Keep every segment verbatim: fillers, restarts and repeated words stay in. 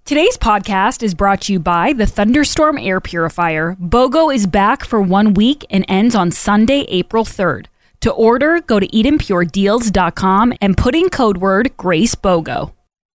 Today's podcast is brought to you by the Thunderstorm Air Purifier. BOGO is back for one week and ends on Sunday, April third. To order, go to eden pure deals dot com and put in code word GraceBOGO.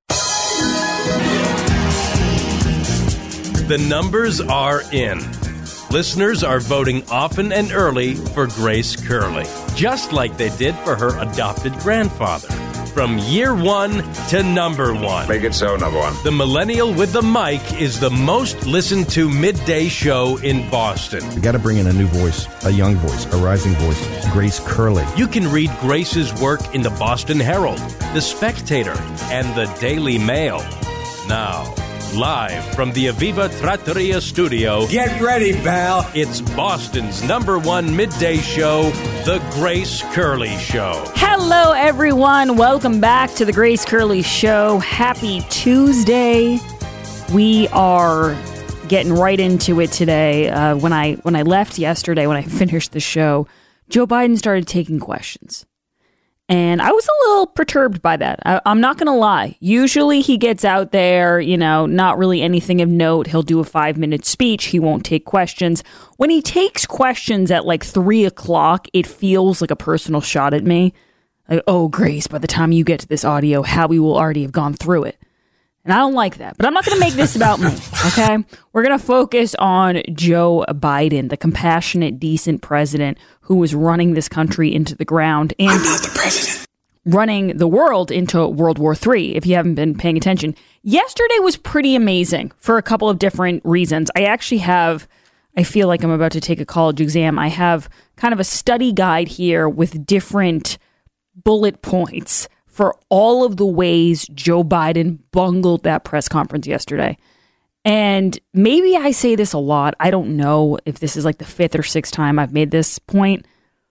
The numbers are in. Listeners are voting often and early for Grace Curley, just like they did for her adopted grandfather. From year one to number one. Make it so, number one. The Millennial with the Mic is the most listened to midday show in Boston. We got to bring in a new voice, a young voice, a rising voice, Grace Curley. You can read Grace's work in the Boston Herald, The Spectator, and the Daily Mail. Now, live from the Aviva Trattoria studio. Get ready, pal. It's Boston's number one midday show, The Grace Curley Show. Hello, everyone. Welcome back to The Grace Curley Show. Happy Tuesday. We are getting right into it today. Uh, when I when I left yesterday, when I finished the show, Joe Biden started taking questions. And I was a little perturbed by that. I, I'm not going to lie. Usually he gets out there, you know, not really anything of note. He'll do a five minute speech. He won't take questions. When he takes questions at like three o'clock, it feels like a personal shot at me. Like, oh, Grace, by the time you get to this audio, Howie will already have gone through it. And I don't like that. But I'm not going to make this about me, okay? We're going to focus on Joe Biden, the compassionate, decent president who was running this country into the ground and I'm not the president. running the world into World War Three, if you haven't been paying attention. Yesterday was pretty amazing for a couple of different reasons. I actually have, I feel like I'm about to take a college exam. I have kind of a study guide here with different bullet points for all of the ways Joe Biden bungled that press conference yesterday. And maybe I say this a lot. I don't know if this is like the fifth or sixth time I've made this point.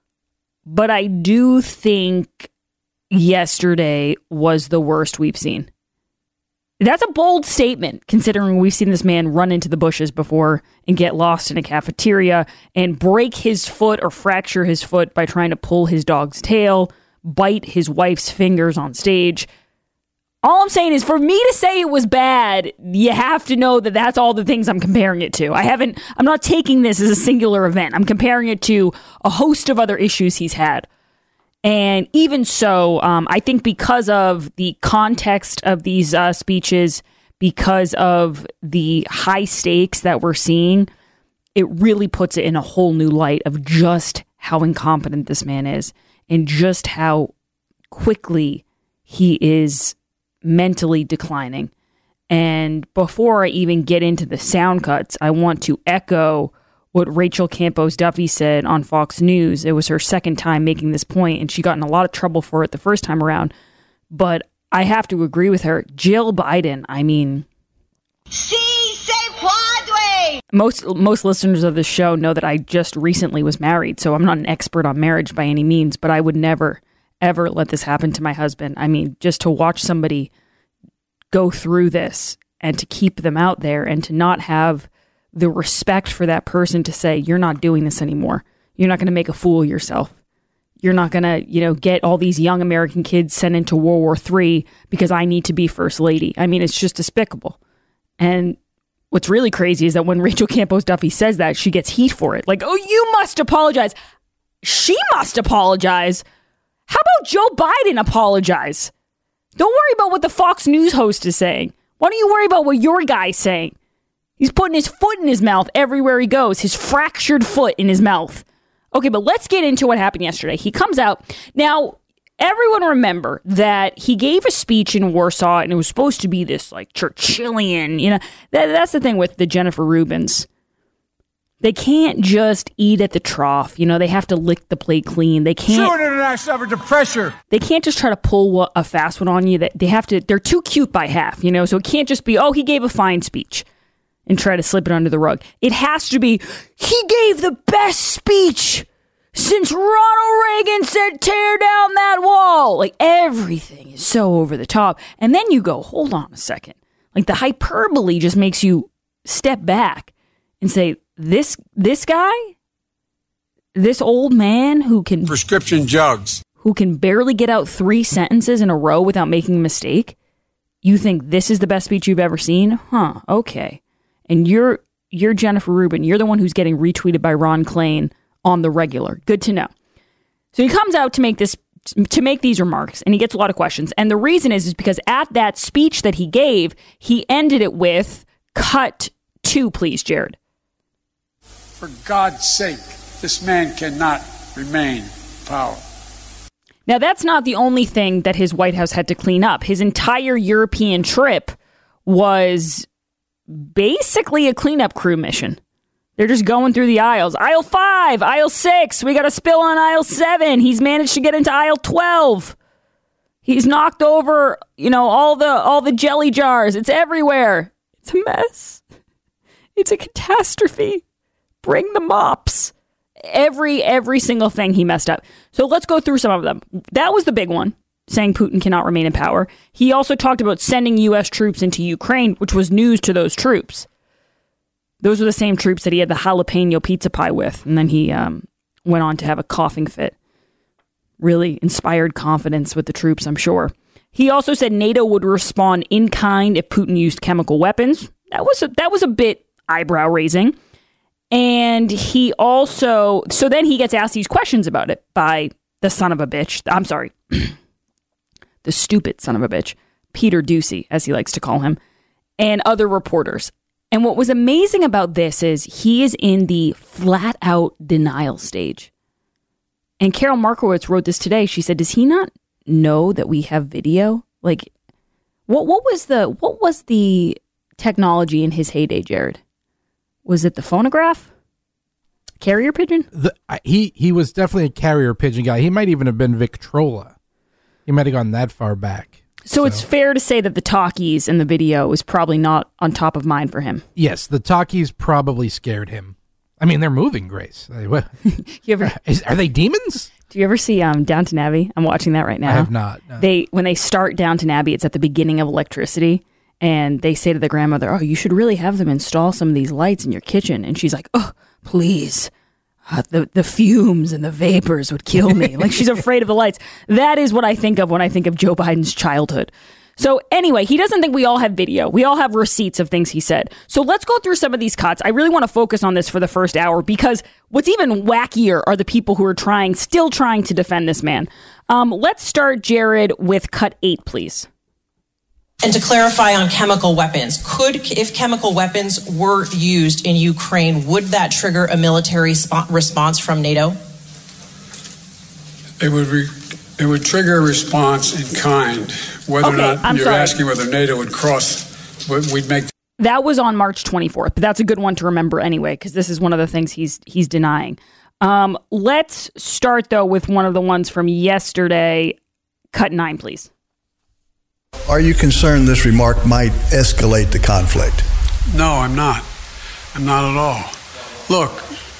But I do think yesterday was the worst we've seen. That's a bold statement, considering we've seen this man run into the bushes before and get lost in a cafeteria and break his foot or fracture his foot by trying to pull his dog's tail, bite his wife's fingers on stage. All I'm saying is, for me to say it was bad, you have to know that that's all the things I'm comparing it to. I haven't, I'm not taking this as a singular event. I'm comparing it to a host of other issues he's had. And even so, um, I think because of the context of these uh, speeches, because of the high stakes that we're seeing, it really puts it in a whole new light of just how incompetent this man is and just how quickly he is mentally declining. And before I even get into the sound cuts, I want to echo what Rachel Campos Duffy said on Fox News. It was her second time making this point, and she got in a lot of trouble for it the first time around. But I have to agree with her. Jill Biden, I mean... Si se puede! Most, most listeners of this show know that I just recently was married, so I'm not an expert on marriage by any means, but I would never, ever let this happen to my husband. I mean, just to watch somebody go through this and to keep them out there and to not have the respect for that person to say, you're not doing this anymore. You're not going to make a fool of yourself. You're not going to, you know, get all these young American kids sent into World War Three because I need to be first lady. I mean, it's just despicable. And what's really crazy is that when Rachel Campos Duffy says that, she gets heat for it. Like, oh, you must apologize. She must apologize. How about Joe Biden apologize? Don't worry about what the Fox News host is saying. Why don't you worry about what your guy's saying? He's putting his foot in his mouth everywhere he goes, his fractured foot in his mouth. Okay, but let's get into what happened yesterday. He comes out. Now, everyone remember that he gave a speech in Warsaw, and it was supposed to be this, like, Churchillian, you know. That, that's the thing with the Jennifer Rubins. They can't just eat at the trough. You know, they have to lick the plate clean. They can't... Sure, international effort to pressure. They can't just try to pull a fast one on you. They have to... They're too cute by half, you know. So it can't just be, oh, he gave a fine speech, and try to slip it under the rug. It has to be, he gave the best speech since Ronald Reagan said, tear down that wall. Like, everything is so over the top. And then you go, hold on a second. Like, the hyperbole just makes you step back and say, this this guy, this old man who can... Prescription jugs. Who can barely get out three sentences in a row without making a mistake, You think this is the best speech you've ever seen? Huh, okay. And you're you're Jennifer Rubin. You're the one who's getting retweeted by Ron Klain on the regular. Good to know. So he comes out to make this to make these remarks, and he gets a lot of questions. And the reason is, is because at that speech that he gave, he ended it with, cut two, please, Jared. For God's sake, this man cannot remain in power. Now, that's not the only thing that his White House had to clean up. His entire European trip was basically a cleanup crew mission. They're just going through the aisles. Aisle five, aisle six. We got a spill on aisle seven. He's managed to get into aisle twelve. He's knocked over, you know, all the all the jelly jars. It's everywhere. It's a mess. It's a catastrophe. Bring the mops. Every every single thing he messed up. So let's go through some of them. That was the big one, saying Putin cannot remain in power. He also talked about sending U S troops into Ukraine, which was news to those troops. Those are the same troops that he had the jalapeno pizza pie with. And then he um, went on to have a coughing fit. Really inspired confidence with the troops, I'm sure. He also said NATO would respond in kind if Putin used chemical weapons. That was a, that was a bit eyebrow raising. And he also, so then he gets asked these questions about it by the son of a bitch. I'm sorry. The stupid son of a bitch, Peter Doocy, as he likes to call him, and other reporters. And what was amazing about this is he is in the flat out denial stage. And Carol Markowitz wrote this today. She said, does he not know that we have video? Like, what what was the what was the technology in his heyday, Jared? Was it the phonograph? Carrier pigeon? The, he, he was definitely a carrier pigeon guy. He might even have been Victrola. He might have gone that far back. So, so it's fair to say that the talkies in the video was probably not on top of mind for him. Yes, the talkies probably scared him. I mean, they're moving, Grace. What, you ever, is, are they demons? Do you ever see um, Downton Abbey? I'm watching that right now. I have not. No. They when they start Downton Abbey, it's at the beginning of electricity, and they say to the grandmother, "Oh, you should really have them install some of these lights in your kitchen." And she's like, "Oh, please." Uh, the the fumes and the vapors would kill me. Like, she's afraid of the lights. That is what I think of when I think of Joe Biden's childhood. So anyway, he doesn't think we all have video. We all have receipts of things he said. So let's go through some of these cuts. I really want to focus on this for the first hour because what's even wackier are the people who are trying, still trying to defend this man. Um, let's start, Jared, with cut eight, please. And to clarify on chemical weapons, could, if chemical weapons were used in Ukraine, would that trigger a military sp- response from NATO? It would re- it would trigger a response in kind. Whether Okay, or not I'm you're sorry. asking whether NATO would cross, we'd make. That was on March twenty-fourth, but that's a good one to remember anyway, because this is one of the things he's he's denying. Um, let's start, though, with one of the ones from yesterday. Cut nine, please. Are you concerned this remark might escalate the conflict? No, I'm not. I'm not at all. Look,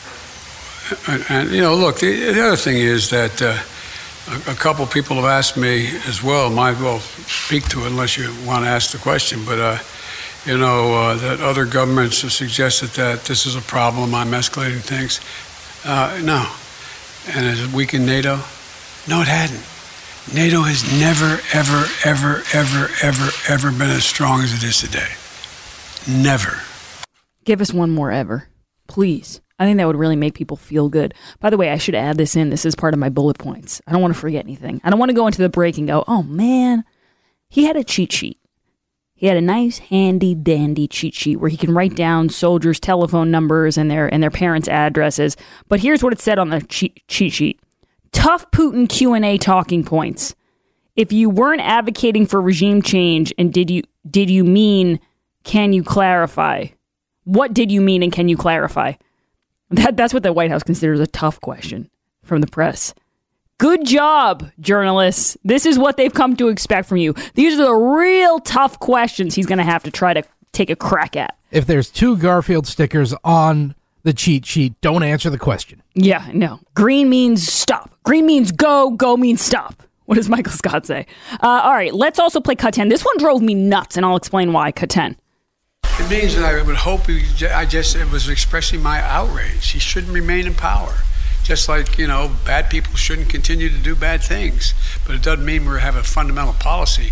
and, and you know, look. The, the other thing is that uh, a, a couple people have asked me as well. Might as well speak to it unless you want to ask the question. But uh, you know uh, that other governments have suggested that this is a problem. I'm escalating things. Uh, no, and has it weakened NATO? No, it hadn't. NATO has never, ever, ever, ever, ever, ever been as strong as it is today. Never. Give us one more ever, please. I think that would really make people feel good. By the way, I should add this in. This is part of my bullet points. I don't want to forget anything. I don't want to go into the break and go, oh, man, he had a cheat sheet. He had a nice, handy, dandy cheat sheet where he can write down soldiers' telephone numbers and their and their parents' addresses. But here's what it said on the cheat, cheat sheet. Tough Putin Q and A talking points. If you weren't advocating for regime change, and did you did you mean, can you clarify? What did you mean, and can you clarify? That that's what the White House considers a tough question from the press. Good job, journalists. This is what they've come to expect from you. These are the real tough questions he's going to have to try to take a crack at. If there's two Garfield stickers on the cheat sheet, don't answer the question. Yeah, no. Green means stop. Green means go. Go means stop. What does Michael Scott say? Uh, all right, let's also play cut ten. This one drove me nuts, and I'll explain why. Cut ten. It means that I would hope he, I just it was expressing my outrage. He shouldn't remain in power. Just like, you know, bad people shouldn't continue to do bad things. But it doesn't mean we have a fundamental policy to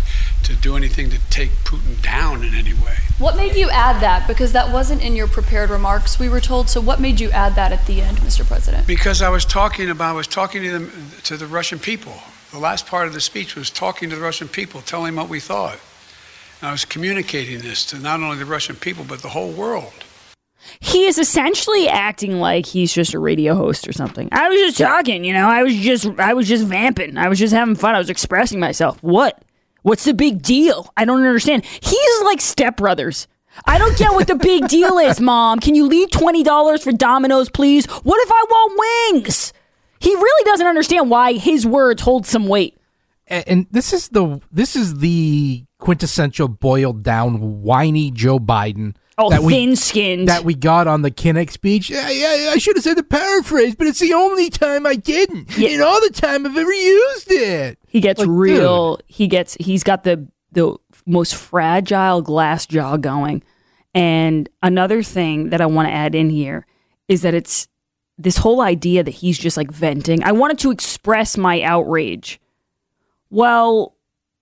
to do anything to take Putin down in any way. What made you add that? Because that wasn't in your prepared remarks, we were told. So what made you add that at the end, Mister President? Because I was talking about, I was talking to them, to the Russian people. The last part of the speech was talking to the Russian people, telling them what we thought. And I was communicating this to not only the Russian people, but the whole world. He is essentially acting like he's just a radio host or something. I was just talking, you know, I was just, I was just vamping. I was just having fun. I was expressing myself. What? What's the big deal? I don't understand. He's like Step Brothers. I don't get what the big deal is, Mom. Can you leave twenty dollars for Domino's, please? What if I want wings? He really doesn't understand why his words hold some weight. And, and this is the this is the quintessential boiled down whiny Joe Biden. Oh, that we, thin-skinned. That we got on the Kinnock speech. I, I, I should have said the paraphrase, but it's the only time I didn't. Yeah. And all the time I've ever used it. He gets like, real. Dude. He gets. He's got the the most fragile glass jaw going. And another thing that I want to add in here is that it's this whole idea that he's just like venting. I wanted to express my outrage. Well,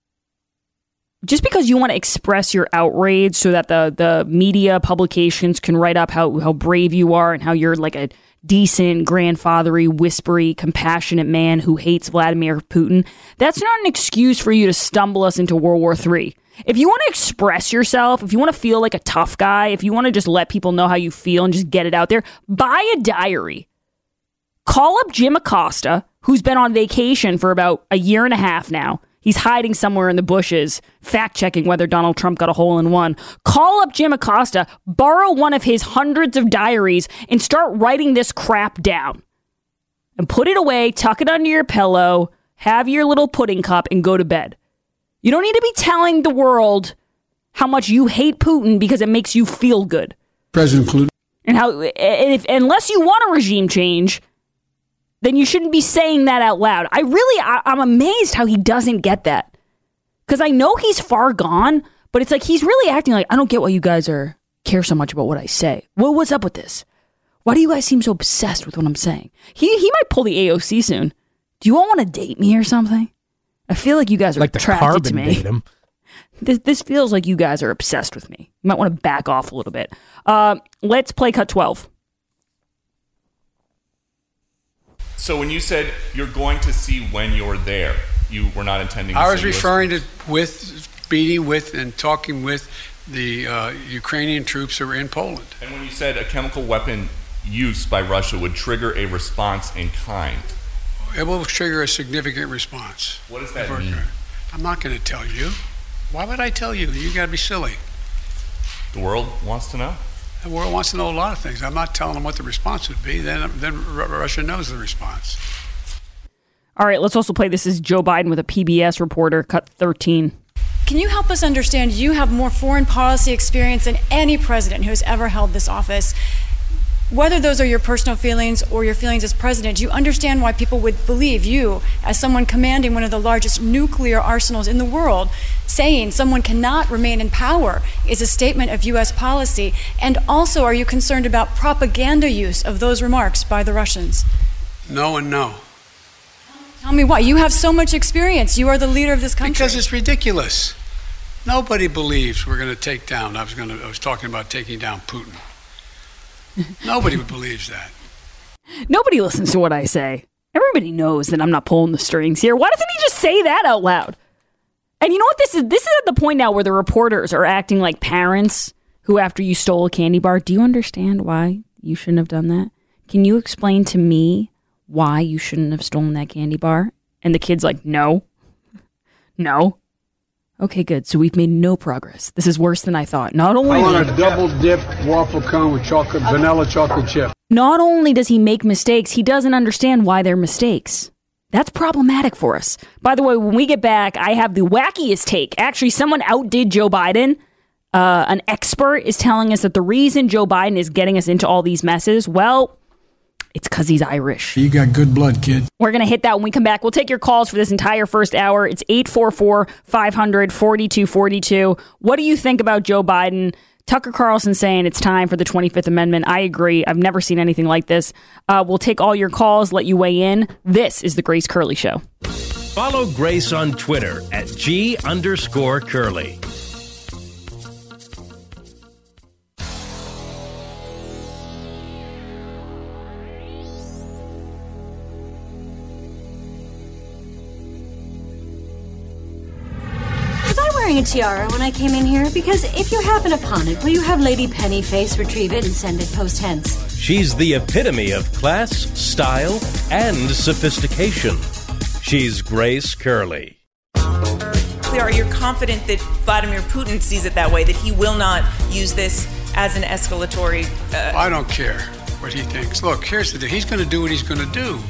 just because you want to express your outrage so that the, the media publications can write up how, how brave you are and how you're like a decent, grandfathery, whispery, compassionate man who hates Vladimir Putin, that's not an excuse for you to stumble us into World War Three. If you want to express yourself, if you want to feel like a tough guy, if you want to just let people know how you feel and just get it out there, buy a diary. Call up Jim Acosta, who's been on vacation for about a year and a half now. He's hiding somewhere in the bushes, fact-checking whether Donald Trump got a hole in one. Call up Jim Acosta, borrow one of his hundreds of diaries, and start writing this crap down. And put it away, tuck it under your pillow, have your little pudding cup, and go to bed. You don't need to be telling the world how much you hate Putin because it makes you feel good. President Putin. And how, if, unless you want a regime change, then you shouldn't be saying that out loud. I really, I, I'm amazed how he doesn't get that. Because I know he's far gone, but it's like he's really acting like, I don't get why you guys are care so much about what I say. Well, what's up with this? Why do you guys seem so obsessed with what I'm saying? He he might pull the A O C soon. Do you all want to date me or something? I feel like you guys are like attracted to me. Date him. This, this feels like you guys are obsessed with me. You might want to back off a little bit. Uh, let's play cut twelve. So when you said you're going to see when you're there, you were not intending to I was say referring to with, meeting with and talking with the uh, Ukrainian troops who are in Poland. And when you said a chemical weapon use by Russia would trigger a response in kind. It will trigger a significant response. What does that mean? I'm not going to tell you. Why would I tell you? You got to be silly. The world wants to know? The world wants to know a lot of things. I'm not telling them what the response would be. Then, then Russia knows the response. All right, let's also play This is Joe Biden with a P B S reporter, cut thirteen. Can you help us understand, you have more foreign policy experience than any president who has ever held this office. Whether those are your personal feelings or your feelings as president, do you understand why people would believe you, as someone commanding one of the largest nuclear arsenals in the world, saying someone cannot remain in power is a statement of U S policy? And also, are you concerned about propaganda use of those remarks by the Russians? No and no. Tell me why. You have so much experience. You are the leader of this country. Because it's ridiculous. Nobody believes we're going to take down. I was going to. I was talking about taking down Putin. Nobody believes that. Nobody listens to what I say. Everybody knows that I'm not pulling the strings here. Why doesn't he just say that out loud? And you know what this is? This is at the point now where the reporters are acting like parents who, after you stole a candy bar, do you understand why you shouldn't have done that? Can you explain to me why you shouldn't have stolen that candy bar? And the kid's like, no. No. Okay, good. So we've made no progress. This is worse than I thought. Not only I want a double dip waffle cone with chocolate, vanilla chocolate chip. Not only does he make mistakes, he doesn't understand why they're mistakes. That's problematic for us. By the way, when we get back, I have the wackiest take. Actually, someone outdid Joe Biden. Uh, an expert is telling us that the reason Joe Biden is getting us into all these messes, well, it's because he's Irish. You got good blood, kid. We're going to hit that when we come back. We'll take your calls for this entire first hour. It's eight four four, five hundred, forty-two forty-two. What do you think about Joe Biden? Tucker Carlson saying it's time for the twenty-fifth Amendment. I agree. I've never seen anything like this. Uh, we'll take all your calls, let you weigh in. This is The Grace Curley Show. Follow Grace on Twitter at G underscore Curly. Was I wearing a tiara when I came in here? Because if you happen upon it, will you have Lady Pennyface retrieve it and send it post hence? She's the epitome of class, style, and sophistication. She's Grace Curley. Are you confident that Vladimir Putin sees it that way, that he will not use this as an escalatory... Uh... I don't care what he thinks. Look, here's the deal. He's going to do what he's going to do.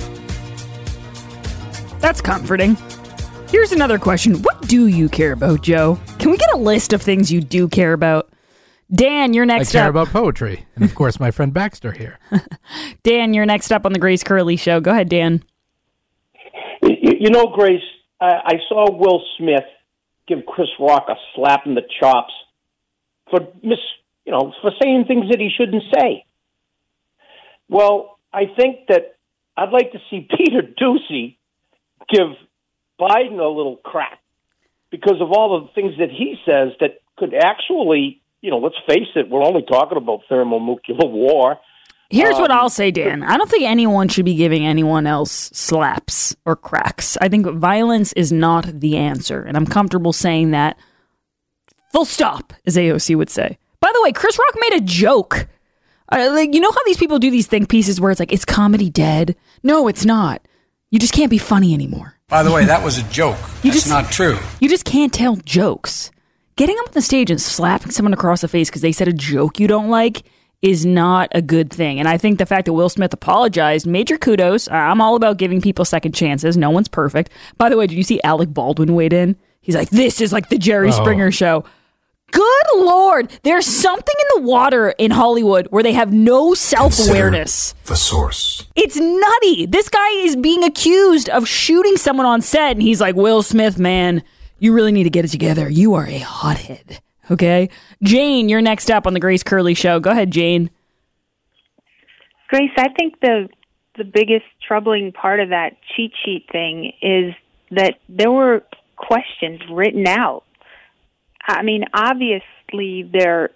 That's comforting. Here's another question. What do you care about, Joe? Can we get a list of things you do care about? Dan, you're next up. I care up. about poetry. And, of course, my friend Baxter here. Dan, you're next up on the Grace Curley Show. Go ahead, Dan. You, you know, Grace, I, I saw Will Smith give Chris Rock a slap in the chops for mis, you know, for saying things that he shouldn't say. Well, I think that I'd like to see Peter Doocy give Biden a little crack because of all the things that he says that could actually, you know, let's face it, we're only talking about thermonuclear war. Here's um, what I'll say, Dan. I don't think anyone should be giving anyone else slaps or cracks. I think violence is not the answer, and I'm comfortable saying that. Full stop, as A O C would say. By the way, Chris Rock made a joke. Uh, like, you know how these people do these think pieces where it's like, is comedy dead? No, it's not. You just can't be funny anymore. By the way, that was a joke. You That's just, not true. You just can't tell jokes. Getting up on the stage and slapping someone across the face because they said a joke you don't like is not a good thing. And I think the fact that Will Smith apologized, major kudos. I'm all about giving people second chances. No one's perfect. By the way, did you see Alec Baldwin weighed in? He's like, this is like the Jerry oh. Springer show. Good Lord. There's something in the water in Hollywood where they have no self-awareness. Consider the source. It's nutty. This guy is being accused of shooting someone on set. And he's like, Will Smith, man, you really need to get it together. You are a hothead. Okay? Jane, you're next up on the Grace Curley Show. Go ahead, Jane. Grace, I think the the biggest troubling part of that cheat sheet thing is that there were questions written out. I mean, obviously, they're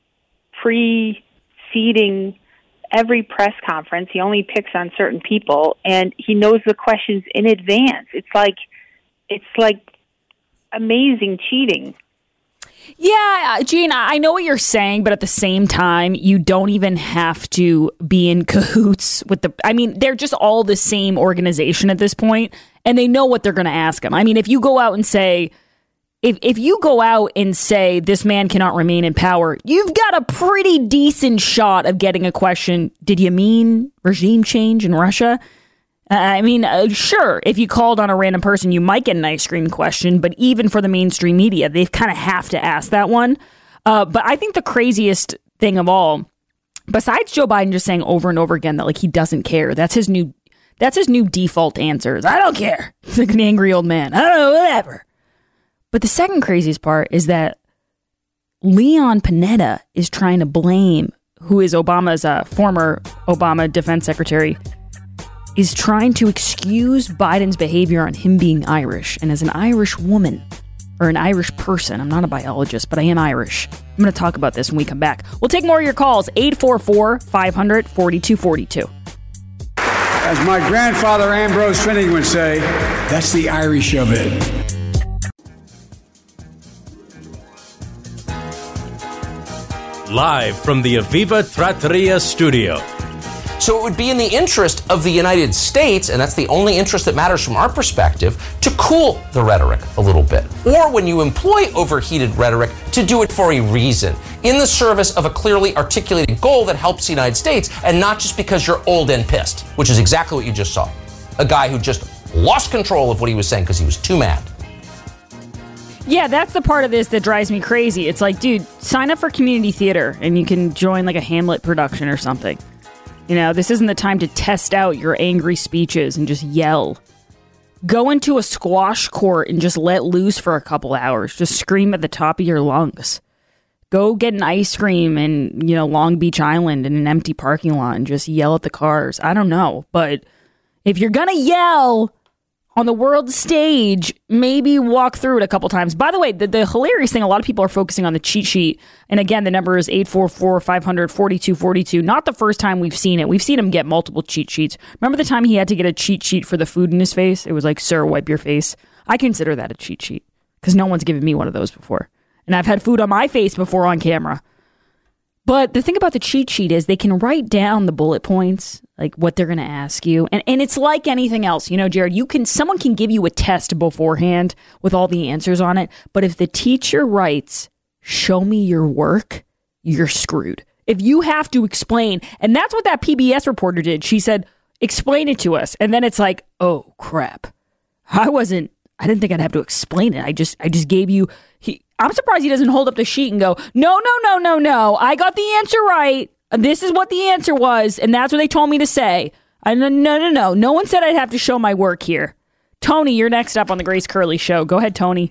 preceding every press conference. He only picks on certain people, and he knows the questions in advance. It's like, it's like amazing cheating. Yeah, Gene, I know what you're saying, but at the same time, you don't even have to be in cahoots with the... I mean, they're just all the same organization at this point, and they know what they're going to ask them. I mean, if you go out and say... If if you go out and say this man cannot remain in power, you've got a pretty decent shot of getting a question, did you mean regime change in Russia? Uh, I mean, uh, sure, if you called on a random person, you might get an ice cream question, but even for the mainstream media, they kind of have to ask that one. Uh, but I think the craziest thing of all, besides Joe Biden just saying over and over again that like he doesn't care, that's his new that's his new default answer. Is, I don't care. He's like an angry old man. I don't know, whatever. But the second craziest part is that Leon Panetta is trying to blame, who is Obama's uh, former Obama defense secretary, is trying to excuse Biden's behavior on him being Irish. And as an Irish woman, or an Irish person, I'm not a biologist, but I am Irish. I'm going to talk about this when we come back. We'll take more of your calls, eight four four, five hundred, forty-two forty-two. As my grandfather Ambrose Finning would say, that's the Irish of it. Live from the Aviva Trattoria studio. So it would be in the interest of the United States, and that's the only interest that matters from our perspective, to cool the rhetoric a little bit. Or when you employ overheated rhetoric, to do it for a reason, in the service of a clearly articulated goal that helps the United States, and not just because you're old and pissed, which is exactly what you just saw. A guy who just lost control of what he was saying because he was too mad. Yeah, that's the part of this that drives me crazy. It's like, dude, sign up for community theater and you can join like a Hamlet production or something. You know, this isn't the time to test out your angry speeches and just yell. Go into a squash court and just let loose for a couple hours. Just scream at the top of your lungs. Go get an ice cream in, you know, Long Beach Island in an empty parking lot and just yell at the cars. I don't know. But if you're going to yell on the world stage, maybe walk through it a couple times. By the way, the, the hilarious thing, a lot of people are focusing on the cheat sheet. And again, the number is eight four four, five hundred, forty-two forty-two. Not the first time we've seen it. We've seen him get multiple cheat sheets. Remember the time he had to get a cheat sheet for the food in his face? It was like, sir, wipe your face. I consider that a cheat sheet because no one's given me one of those before. And I've had food on my face before on camera. But the thing about the cheat sheet is they can write down the bullet points, like what they're going to ask you. And and it's like anything else. You know, Jared, you can someone can give you a test beforehand with all the answers on it. But if the teacher writes, show me your work, you're screwed. If you have to explain, and that's what that P B S reporter did. She said, explain it to us. And then it's like, oh, crap. I wasn't, I didn't think I'd have to explain it. I just, I just gave you, he, I'm surprised he doesn't hold up the sheet and go, no, no, no, no, no. I got the answer right. This is what the answer was. And that's what they told me to say. I, no, no, no, no. No one said I'd have to show my work here. Tony, you're next up on the Grace Curley Show. Go ahead, Tony.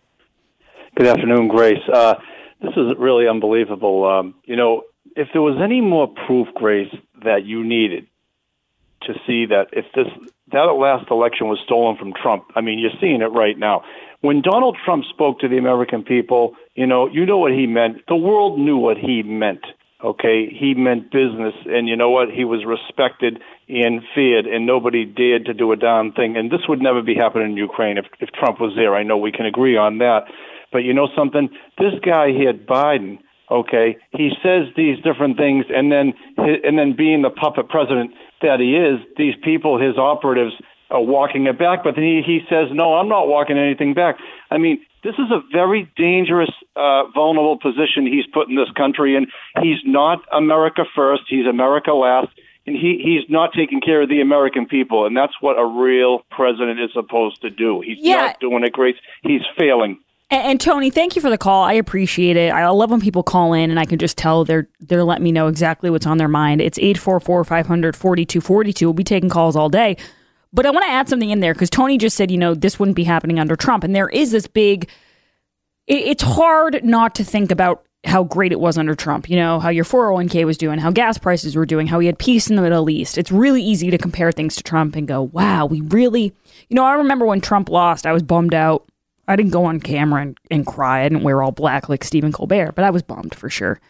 Good afternoon, Grace. Uh, this is really unbelievable. Um, you know, if there was any more proof, Grace, that you needed to see that if this that last election was stolen from Trump, I mean, you're seeing it right now. When Donald Trump spoke to the American people, you know, you know what he meant. The world knew what he meant, okay? He meant business, and you know what? He was respected and feared, and nobody dared to do a darn thing. And this would never be happening in Ukraine if, if Trump was there. I know we can agree on that. But you know something? This guy here, Biden, okay, he says these different things, and then and then being the puppet president that he is, these people, his operatives, are walking it back. But then he, he says, no, I'm not walking anything back. I mean, this is a very dangerous, uh, vulnerable position he's put in this country, and he's not America first. He's America last, and he, he's not taking care of the American people, and that's what a real president is supposed to do. He's yeah. not doing it, Grace. He's failing. And, and Tony, thank you for the call. I appreciate it. I love when people call in and I can just tell they're they're letting me know exactly what's on their mind. It's eight four four, five hundred, forty-two forty-two. We'll be taking calls all day. But I want to add something in there because Tony just said, you know, this wouldn't be happening under Trump. And there is this big, it, it's hard not to think about how great it was under Trump. You know, how your four oh one k was doing, how gas prices were doing, how he had peace in the Middle East. It's really easy to compare things to Trump and go, wow, we really, you know, I remember when Trump lost, I was bummed out. I didn't go on camera and, and cry. I didn't wear all black like Stephen Colbert, but I was bummed for sure.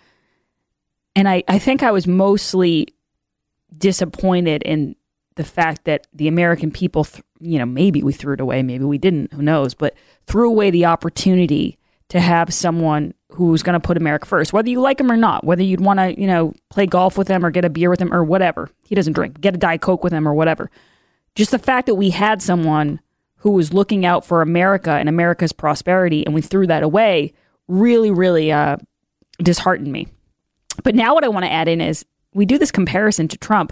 And I, I think I was mostly disappointed in the fact that the American people, th- you know, maybe we threw it away, maybe we didn't, who knows, but threw away the opportunity to have someone who's going to put America first, whether you like him or not, whether you'd want to, you know, play golf with him or get a beer with him or whatever. He doesn't drink, get a Diet Coke with him or whatever. Just the fact that we had someone who was looking out for America and America's prosperity, and we threw that away, really, really uh, disheartened me. But now what I want to add in is we do this comparison to Trump.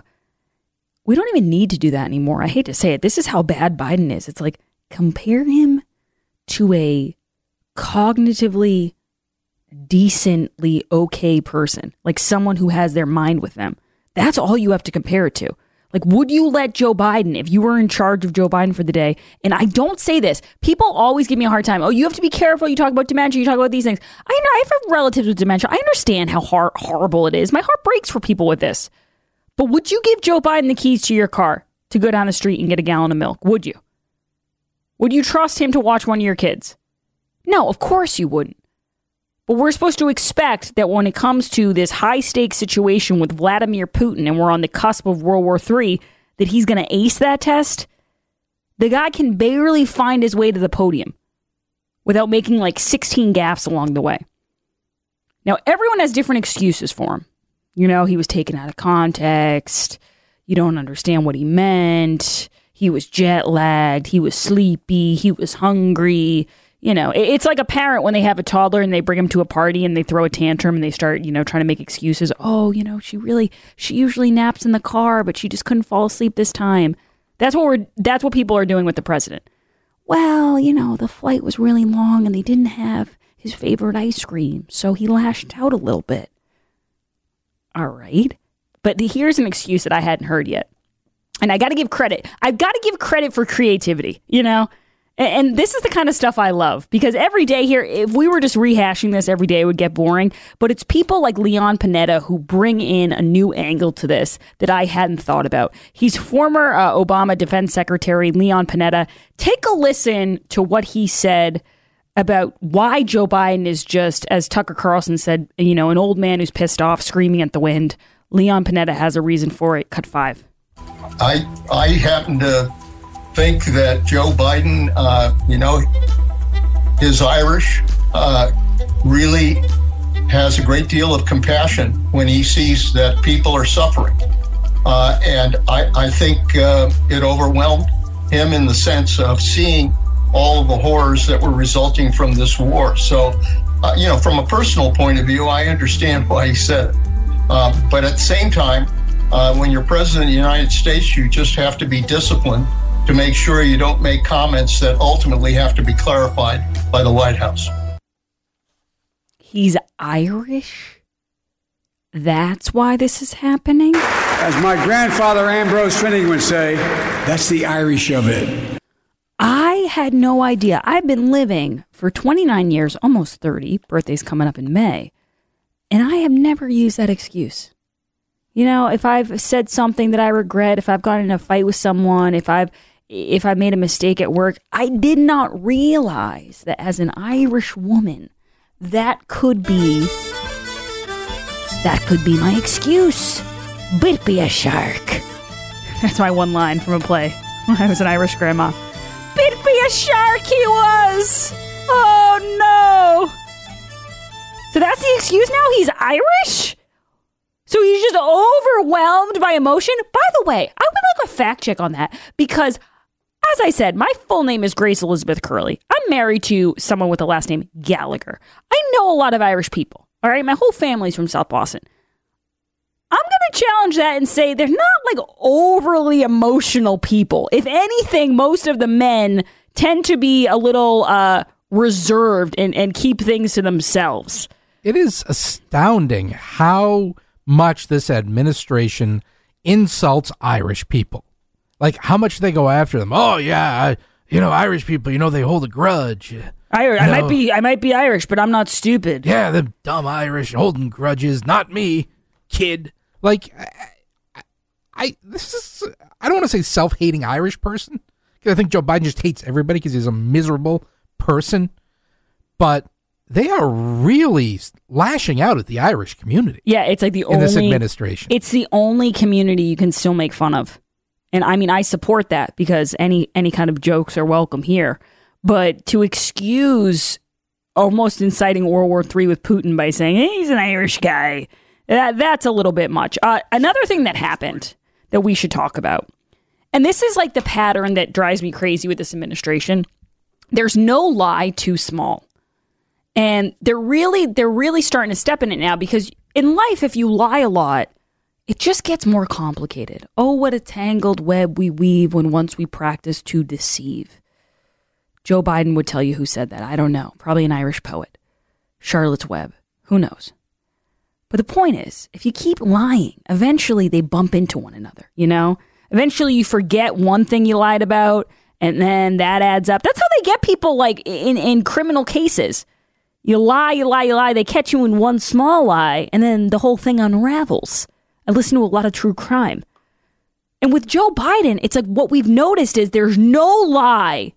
We don't even need to do that anymore. I hate to say it. This is how bad Biden is. It's like, compare him to a cognitively decently okay person, like someone who has their mind with them. That's all you have to compare it to. Like, would you let Joe Biden, if you were in charge of Joe Biden for the day, and I don't say this, people always give me a hard time. Oh, you have to be careful. You talk about dementia. You talk about these things. I know I have relatives with dementia. I understand how hor- horrible it is. My heart breaks for people with this. But would you give Joe Biden the keys to your car to go down the street and get a gallon of milk? Would you? Would you trust him to watch one of your kids? No, of course you wouldn't. But we're supposed to expect that when it comes to this high-stakes situation with Vladimir Putin, and we're on the cusp of World War Three, that he's going to ace that test. The guy can barely find his way to the podium without making like sixteen gaffes along the way. Now, everyone has different excuses for him. You know, he was taken out of context. You don't understand what he meant. He was jet-lagged. He was sleepy. He was hungry. You know, it's like a parent when they have a toddler and they bring him to a party and they throw a tantrum and they start, you know, trying to make excuses. Oh, you know, she really, she usually naps in the car, but she just couldn't fall asleep this time. That's what we're, that's what people are doing with the president. Well, you know, the flight was really long and they didn't have his favorite ice cream, so he lashed out a little bit. All right. But here's an excuse that I hadn't heard yet. And I got to give credit. I've got to give credit for creativity, you know? And, and this is the kind of stuff I love, because every day here, if we were just rehashing this every day, it would get boring. But it's people like Leon Panetta who bring in a new angle to this that I hadn't thought about. He's former uh, Obama Defense Secretary Leon Panetta. Take a listen to what he said about why Joe Biden is just, as Tucker Carlson said, you know, an old man who's pissed off, screaming at the wind. Leon Panetta has a reason for it. Cut five. I I happen to think that Joe Biden, uh, you know, is Irish, uh, really has a great deal of compassion when he sees that people are suffering. Uh, and I, I think uh, it overwhelmed him in the sense of seeing all of the horrors that were resulting from this war. So, uh, you know, from a personal point of view, I understand why he said it. Uh, but at the same time, uh, when you're president of the United States, you just have to be disciplined to make sure you don't make comments that ultimately have to be clarified by the White House. He's Irish? That's why this is happening? As my grandfather Ambrose Finning would say, that's the Irish of it. I had no idea. I've been living for twenty-nine years, almost thirty. Birthday's coming up in May. And I have never used that excuse. You know, if I've said something that I regret, if I've gotten in a fight with someone, if I've if I made a mistake at work, I did not realize that as an Irish woman, that could be that could be my excuse. Bit be a shark. That's my one line from a play when I was an Irish grandma. Bit be a shark he was. Oh no. So that's the excuse now? He's Irish? So he's just overwhelmed by emotion? By the way, I would like a fact check on that, because as I said, my full name is Grace Elizabeth Curley. I'm married to someone with the last name Gallagher. I know a lot of Irish people. All right, my whole family's from South Boston. I'm going to challenge that and say they're not like overly emotional people. If anything, most of the men tend to be a little uh, reserved and, and keep things to themselves. It is astounding how much this administration insults Irish people. Like, how much they go after them. Oh, yeah, I, you know, Irish people, you know, they hold a grudge. I, I might be I might be Irish, but I'm not stupid. Yeah, the dumb Irish holding grudges. Not me, kid. Like, I, I this is, I don't want to say self-hating Irish person, because I think Joe Biden just hates everybody because he's a miserable person. But they are really lashing out at the Irish community. Yeah, it's like the in only... this administration. It's the only community you can still make fun of. And I mean, I support that, because any any kind of jokes are welcome here. But to excuse almost inciting World War Three with Putin by saying, hey, he's an Irish guy, that that's a little bit much. Uh, another thing that happened that we should talk about, and this is like the pattern that drives me crazy with this administration, there's no lie too small. And they're really they're really starting to step in it now, because in life, if you lie a lot, it just gets more complicated. Oh, what a tangled web we weave when once we practice to deceive. Joe Biden would tell you who said that. I don't know. Probably an Irish poet. Charlotte's Web. Who knows? But the point is, if you keep lying, eventually they bump into one another, you know? Eventually you forget one thing you lied about, and then that adds up. That's how they get people, like, in, in criminal cases. You lie, you lie, you lie. They catch you in one small lie, and then the whole thing unravels. I listen to a lot of true crime. And with Joe Biden, it's like what we've noticed is there's no lie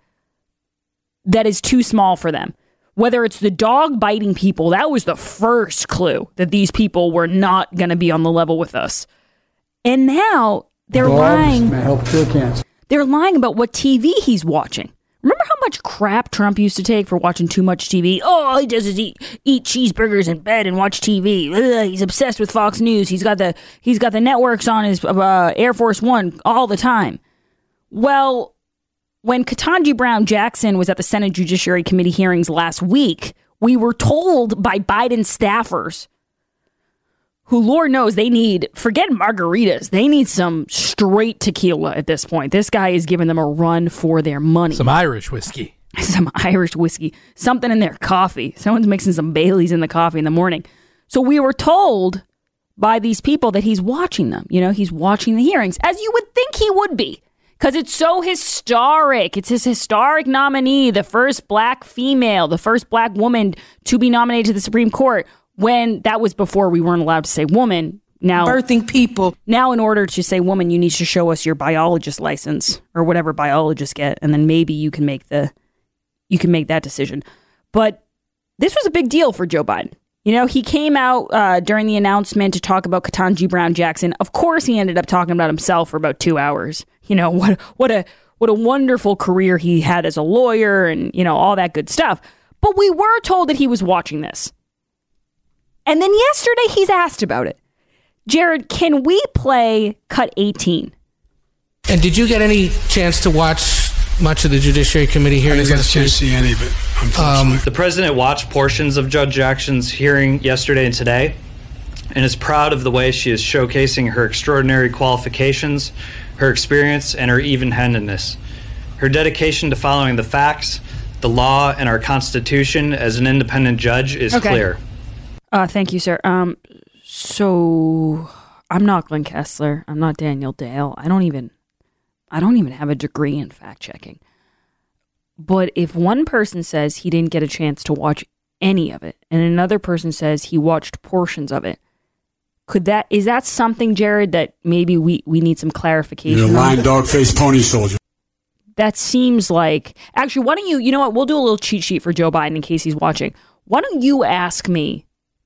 that is too small for them. Whether it's the dog biting people, that was the first clue that these people were not going to be on the level with us. And now they're Dogs lying. may help cure cancer. They're lying about what T V he's watching. Remember how much crap Trump used to take for watching too much T V? Oh, all he does is eat eat cheeseburgers in bed and watch T V. Ugh, he's obsessed with Fox News. He's got the he's got the networks on his uh, Air Force One all the time. Well, when Ketanji Brown Jackson was at the Senate Judiciary Committee hearings last week, we were told by Biden staffers, who Lord knows they need, forget margaritas, they need some straight tequila at this point. This guy is giving them a run for their money. Some Irish whiskey. Some Irish whiskey. Something in their coffee. Someone's mixing some Baileys in the coffee in the morning. So we were told by these people that he's watching them. You know, he's watching the hearings, as you would think he would be, because it's so historic. It's his historic nominee, the first black female, the first black woman to be nominated to the Supreme Court, when that was before we weren't allowed to say woman. Now, birthing people. Now, in order to say woman, you need to show us your biologist license or whatever biologists get, and then maybe you can make the you can make that decision. But this was a big deal for Joe Biden. You know, he came out uh, during the announcement to talk about Ketanji Brown Jackson. Of course, he ended up talking about himself for about two hours. You know, what what a what a wonderful career he had as a lawyer and, you know, all that good stuff. But we were told that he was watching this. And then yesterday, he's asked about it. Jared, can we play cut eighteen? And did you get any chance to watch much of the Judiciary Committee hearings? I didn't get a chance to see any of it, unfortunately. Um, the president watched portions of Judge Jackson's hearing yesterday and today, and is proud of the way she is showcasing her extraordinary qualifications, her experience, and her even-handedness. Her dedication to following the facts, the law, and our Constitution as an independent judge is okay. clear. Uh, thank you, sir. Um, so I'm not Glenn Kessler. I'm not Daniel Dale. I don't even, I don't even have a degree in fact checking. But if one person says he didn't get a chance to watch any of it, and another person says he watched portions of it, could that is that something, Jared, that maybe we, we need some clarification? You're a lying dog-faced pony soldier. That seems like actually. Why don't you? You know what? We'll do a little cheat sheet for Joe Biden in case he's watching. Why don't you ask me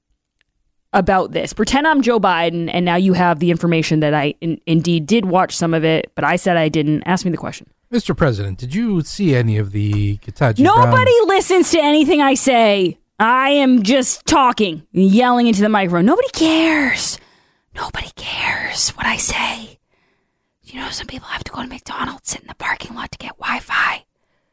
about this? Pretend I'm Joe Biden, and now you have the information that I in, indeed did watch some of it, but I said I didn't. Ask me the question. Mister President, did you see any of the Ketanji Nobody Brown? listens to anything I say. I am just talking, yelling into the microphone. Nobody cares. Nobody cares what I say. You know, some people have to go to McDonald's, sit in the parking lot to get Wi-Fi.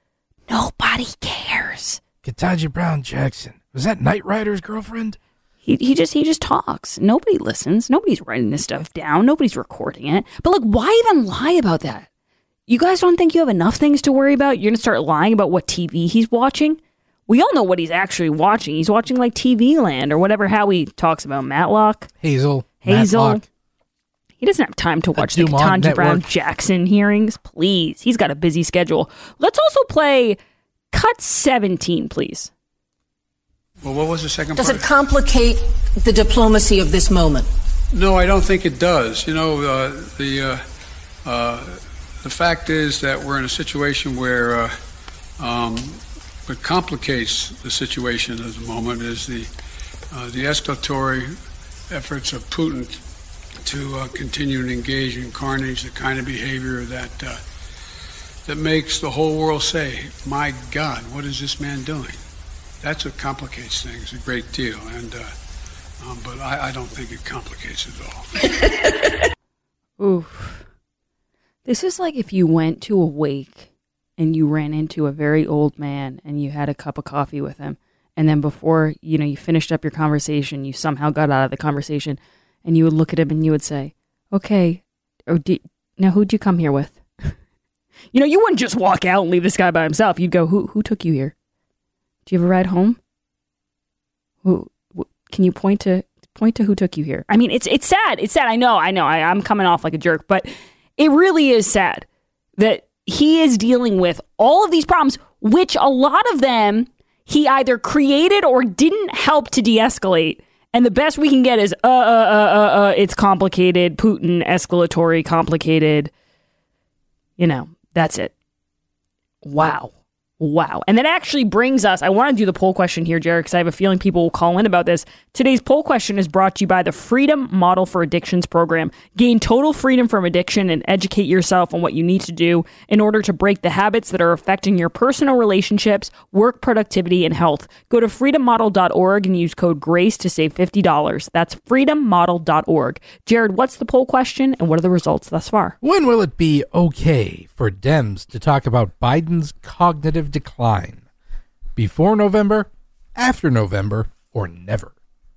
Nobody cares. Ketanji Brown Jackson. Was that Knight Rider's girlfriend? He he just he just talks. Nobody listens. Nobody's writing this stuff down. Nobody's recording it. But like, why even lie about that? You guys don't think you have enough things to worry about? You're gonna start lying about what T V he's watching? We all know what he's actually watching. He's watching like T V Land or whatever Howie talks about. Matlock. Hazel. Hazel. Matlock. He doesn't have time to watch the, the Dumont Ketanji Brown Network. Jackson hearings. Please. He's got a busy schedule. Let's also play cut seventeen, please. Well, what was the second Does part? it complicate the diplomacy of this moment? No, I don't think it does. You know, uh, the uh, uh, the fact is that we're in a situation where uh, um, what complicates the situation at the moment is the uh, the escalatory efforts of Putin to uh, continue to engage in carnage, the kind of behavior that uh, that makes the whole world say, "My God, what is this man doing?" That's what complicates things a great deal, and uh, um, but I, I don't think it complicates it all. Oof. This is like if you went to a wake and you ran into a very old man and you had a cup of coffee with him, and then before you know you finished up your conversation, you somehow got out of the conversation, and you would look at him and you would say, "Okay, or did, now who'd you come here with?" You know, you wouldn't just walk out and leave this guy by himself. You'd go, "Who who took you here? Do you have a ride home? Who, wh- can you point to point to who took you here?" I mean, it's it's sad. It's sad. I know. I know. I, I'm coming off like a jerk, but it really is sad that he is dealing with all of these problems, which a lot of them he either created or didn't help to de-escalate. And the best we can get is, uh, uh, uh, uh, uh, it's complicated, Putin, escalatory, complicated. You know, that's it. Wow. Wow. And that actually brings us, I want to do the poll question here, Jared, because I have a feeling people will call in about this. Today's poll question is brought to you by the Freedom Model for Addictions program. Gain total freedom from addiction and educate yourself on what you need to do in order to break the habits that are affecting your personal relationships, work productivity, and health. Go to freedom model dot org and use code GRACE to save fifty dollars. That's freedom model dot org. Jared, what's the poll question and what are the results thus far? When will it be okay for Dems to talk about Biden's cognitive decline? Before November, after November, or never?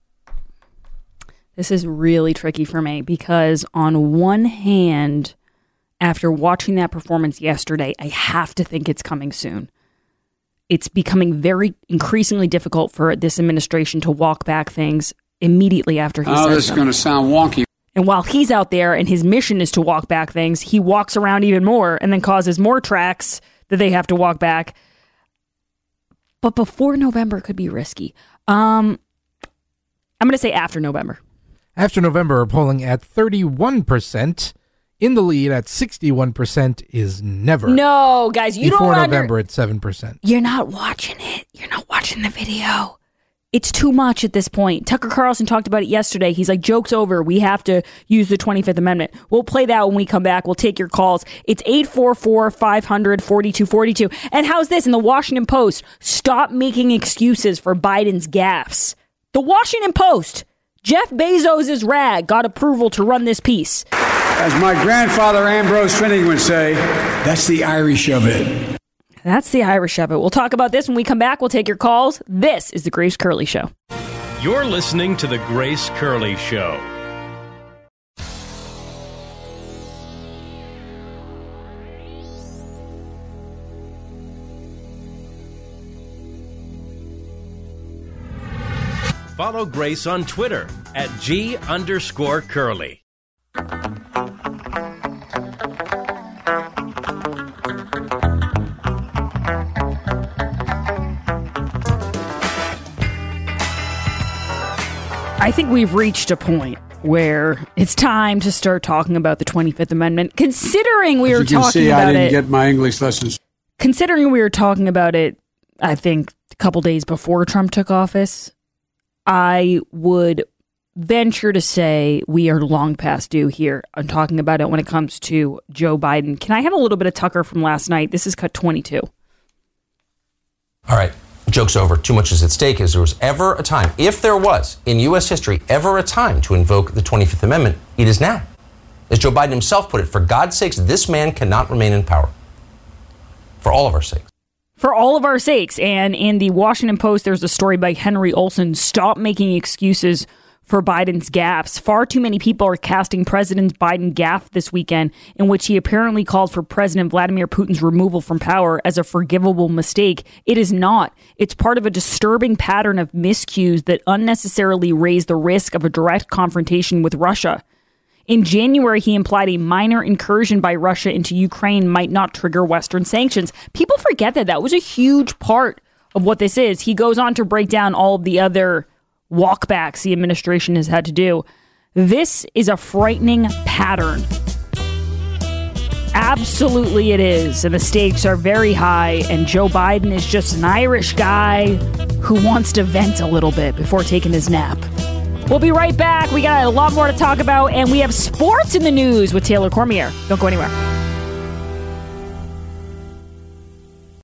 This is really tricky for me because on one hand, after watching that performance yesterday, I have to think it's coming soon. It's becoming very increasingly difficult for this administration to walk back things immediately after he Oh, says this is them. going to sound wonky. And while he's out there and his mission is to walk back things, he walks around even more and then causes more tracks that they have to walk back. But before November could be risky. Um, I'm going to say after November. After November, polling at thirty-one percent. In the lead at sixty-one percent is Never. No, guys, you Before don't November under- at seven percent. You're not watching it. You're not watching the video. It's too much at this point. Tucker Carlson talked about it yesterday. He's like, joke's over. We have to use the twenty-fifth Amendment. We'll play that when we come back. We'll take your calls. It's eight four four, five hundred, forty-two forty-two. And how's this in the Washington Post? Stop making excuses for Biden's gaffes. The Washington Post. Jeff Bezos' rag got approval to run this piece. As my grandfather Ambrose Finning would say, that's the Irish of it. That's the Irish of it. We'll talk about this when we come back. We'll take your calls. This is the Grace Curley Show. You're listening to the Grace Curley Show. Follow Grace on Twitter at G underscore Curley. I think we've reached a point where it's time to start talking about the twenty-fifth Amendment. Considering we As were you can talking see, about I didn't it, get my English lessons. Considering we were talking about it, I think a couple days before Trump took office, I would venture to say we are long past due here on talking about it when it comes to Joe Biden. Can I have a little bit of Tucker from last night? This is cut twenty-two. All right. Joke's over. Too much is at stake. As there was ever a time, if there was in U S history ever a time to invoke the twenty-fifth Amendment, it is now. As Joe Biden himself put it, for God's sakes, this man cannot remain in power. For all of our sakes. For all of our sakes. And in the Washington Post, there's a story by Henry Olsen. Stop making excuses for Biden's gaffes. Far too many people are casting President Biden gaffe this weekend, in which he apparently called for President Vladimir Putin's removal from power as a forgivable mistake. It is not. It's part of a disturbing pattern of miscues that unnecessarily raise the risk of a direct confrontation with Russia. In January, he implied a minor incursion by Russia into Ukraine might not trigger Western sanctions. People forget that that was a huge part of what this is. He goes on to break down all of the other walkbacks the administration has had to do. This is a frightening pattern. Absolutely it is. And the stakes are very high. And Joe Biden is just an Irish guy who wants to vent a little bit before taking his nap. We'll be right back. We got a lot more to talk about. And we have sports in the news with Taylor Cormier. Don't go anywhere.